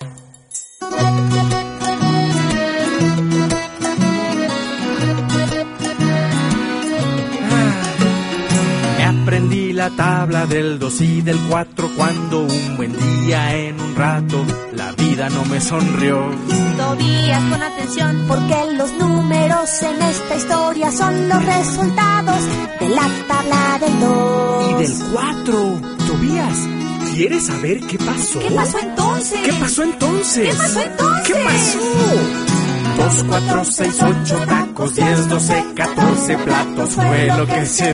Aprendí la tabla del 2 y del 4 cuando un buen día en un rato la vida no me sonrió. Tobías, pon atención, porque los números en esta historia son los resultados de la tabla del 2 y del 4. Tobías, ¿quieres saber qué pasó? ¿Qué pasó entonces? ¿Qué pasó entonces? ¿Qué pasó entonces? ¿Qué pasó? 2, 4, 6, 8 tacos, 10, 12, 14 platos fue lo que se